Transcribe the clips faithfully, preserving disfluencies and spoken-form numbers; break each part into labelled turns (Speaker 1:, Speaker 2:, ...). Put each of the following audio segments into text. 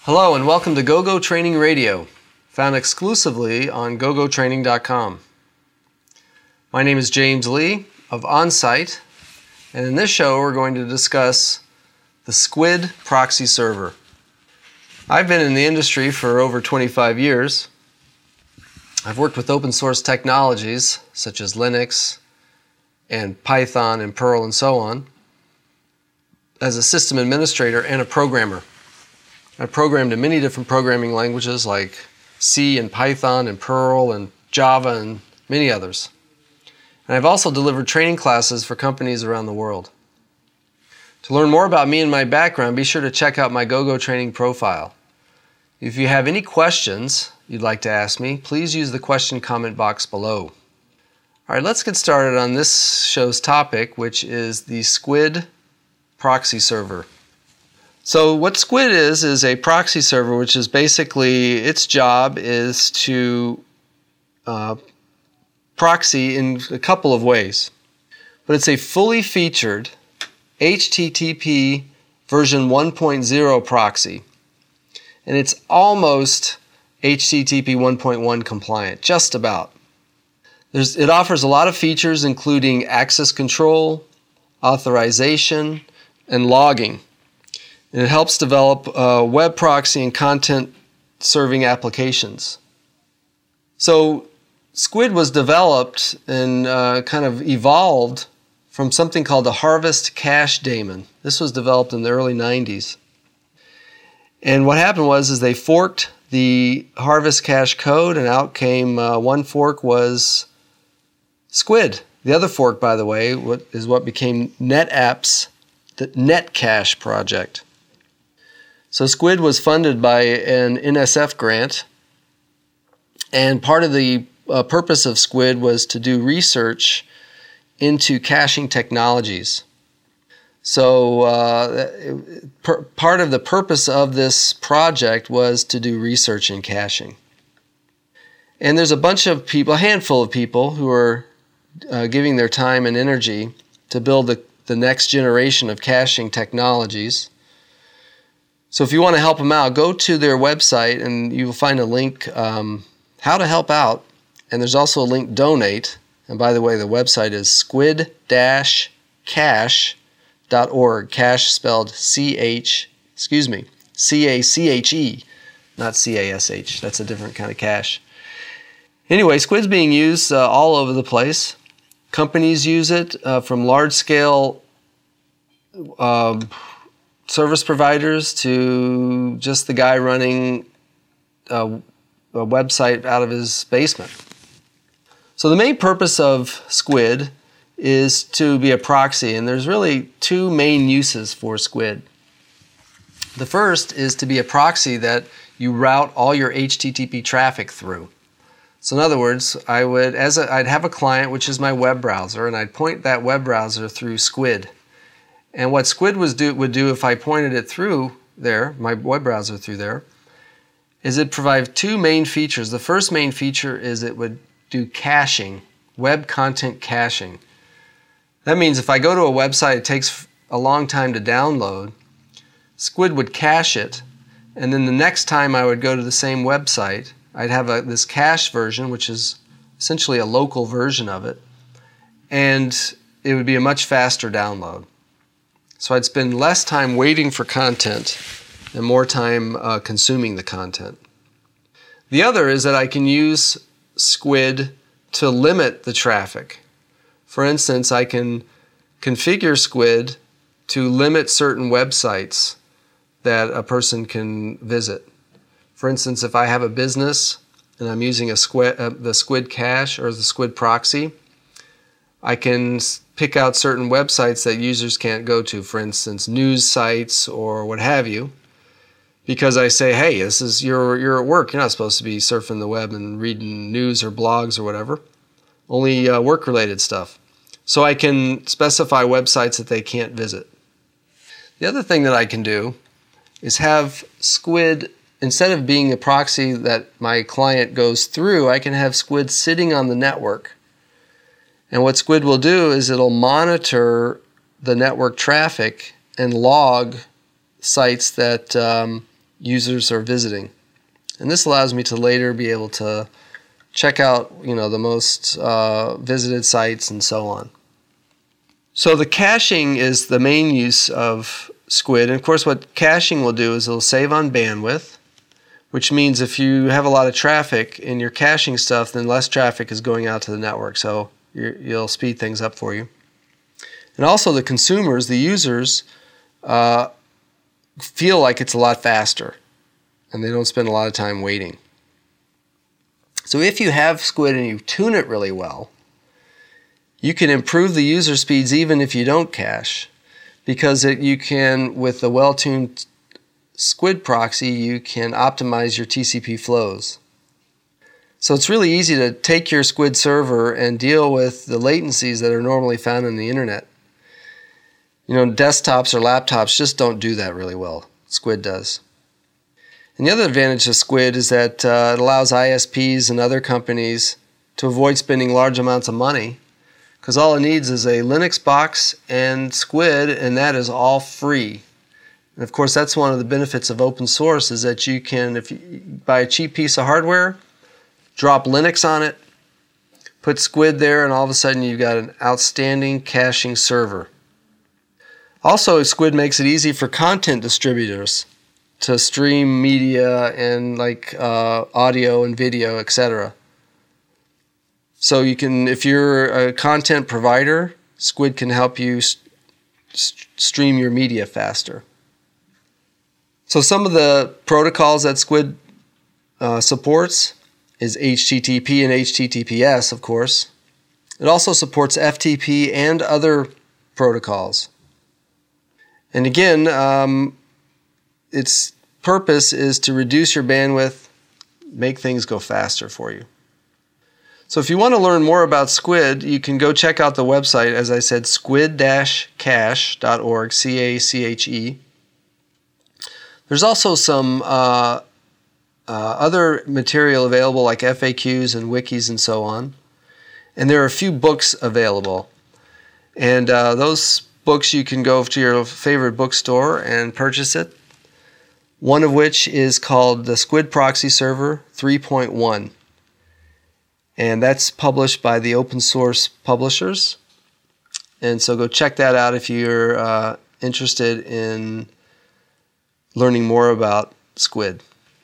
Speaker 1: Hello and welcome to GoGo Training Radio, found exclusively on go go training dot com. My name is James Lee of OnSite, and in this show we're going to discuss the Squid proxy server. I've been in the industry for over twenty-five years. I've worked with open source technologies such as Linux and Python and Perl and so on as a system administrator and a programmer. I programmed in many different programming languages like C and Python and Perl and Java and many others. And I've also delivered training classes for companies around the world. To learn more about me and my background, be sure to check out my GoGo Training profile. If you have any questions you'd like to ask me, please use the question comment box below. All right, let's get started on this show's topic, which is the Squid proxy server. So what Squid is, is a proxy server, which is basically, its job is to uh, proxy in a couple of ways. But it's a fully featured H T T P version one point oh proxy. And it's almost H T T P one point one compliant, just about. There's, it offers a lot of features, including access control, authorization, and logging. And it helps develop uh, web proxy and content serving applications. So Squid was developed and uh, kind of evolved from something called the Harvest Cache daemon. This was developed in the early nineties. And what happened was is they forked the Harvest Cache code, and out came uh, one fork was Squid. The other fork, by the way, what, is what became NetApp's the Netcache project. So Squid was funded by an N S F grant, and part of the uh, purpose of Squid was to do research into caching technologies. So uh, it, per, part of the purpose of this project was to do research in caching. And there's a bunch of people, a handful of people, who are uh, giving their time and energy to build the, the next generation of caching technologies. So if you want to help them out, go to their website and you will find a link, um, how to help out. And there's also a link, donate. And by the way, the website is squid dash cache dot org. Cache spelled C H, excuse me, C A C H E, not C A S H. That's a different kind of cache. Anyway, Squid's being used uh, all over the place. Companies use it uh, from large-scale uh, service providers to just the guy running a, a website out of his basement. So the main purpose of Squid is to be a proxy, and there's really two main uses for Squid. The first is to be a proxy that you route all your H T T P traffic through. So in other words, I would, as a, I'd have a client, which is my web browser, and I'd point that web browser through Squid. And what Squid was do, would do if I pointed it through there, my web browser through there, is it provide two main features. The first main feature is it would do caching, web content caching. That means if I go to a website, it takes a long time to download, Squid would cache it, and then the next time I would go to the same website, I'd have a, this cache version, which is essentially a local version of it, and it would be a much faster download. So I'd spend less time waiting for content and more time uh, consuming the content. The other is that I can use Squid to limit the traffic. For instance, I can configure Squid to limit certain websites that a person can visit. For instance, if I have a business and I'm using a Squid, uh, the Squid cache or the Squid proxy, I can pick out certain websites that users can't go to, for instance, news sites or what have you, because I say, hey, this is you're, you're at work. You're not supposed to be surfing the web and reading news or blogs or whatever, only uh, work-related stuff. So I can specify websites that they can't visit. The other thing that I can do is have Squid, instead of being a proxy that my client goes through, I can have Squid sitting on the network. And what Squid will do is it'll monitor the network traffic and log sites that um, users are visiting. And this allows me to later be able to check out, you know, the most uh, visited sites and so on. So the caching is the main use of Squid. And of course, what caching will do is it'll save on bandwidth, which means if you have a lot of traffic and you're caching stuff, then less traffic is going out to the network. So you're, you'll speed things up for you. And also the consumers, the users, uh, feel like it's a lot faster, and they don't spend a lot of time waiting. So if you have Squid and you tune it really well, you can improve the user speeds even if you don't cache, because it, you can, with the well-tuned Squid proxy, you can optimize your T C P flows. So it's really easy to take your Squid server and deal with the latencies that are normally found in the internet. You know, desktops or laptops just don't do that really well. Squid does. And the other advantage of Squid is that uh, it allows I S Ps and other companies to avoid spending large amounts of money, because all it needs is a Linux box and Squid, and that is all free. And of course, that's one of the benefits of open source, is that you can, if you buy a cheap piece of hardware, drop Linux on it, put Squid there, and all of a sudden you've got an outstanding caching server. Also, Squid makes it easy for content distributors to stream media and like uh, audio and video, et cetera. So you can, if you're a content provider, Squid can help you st- st- stream your media faster. So some of the protocols that Squid uh, supports is H T T P and H T T P S, of course. It also supports F T P and other protocols. And again, um, its purpose is to reduce your bandwidth, make things go faster for you. So if you want to learn more about Squid, you can go check out the website, as I said, squid dash cache dot org, C A C H E. There's also some uh, uh, other material available, like F A Qs and wikis and so on. And there are a few books available. And uh, those books, you can go to your favorite bookstore and purchase it. One of which is called the Squid Proxy Server three point one. And that's published by the open source publishers. And so go check that out if you're uh, interested in learning more about Squid.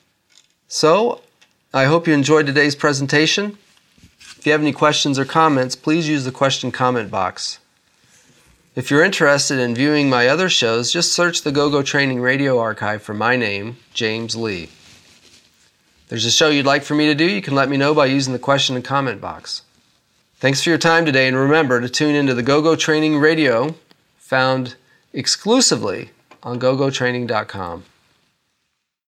Speaker 1: So I hope you enjoyed today's presentation. If you have any questions or comments, please use the question comment box. If you're interested in viewing my other shows, just search the GoGo Training Radio Archive for my name, James Lee. If there's a show you'd like for me to do, you can let me know by using the question and comment box. Thanks for your time today, and remember to tune into the GoGo Training Radio, found exclusively on gogo training dot com.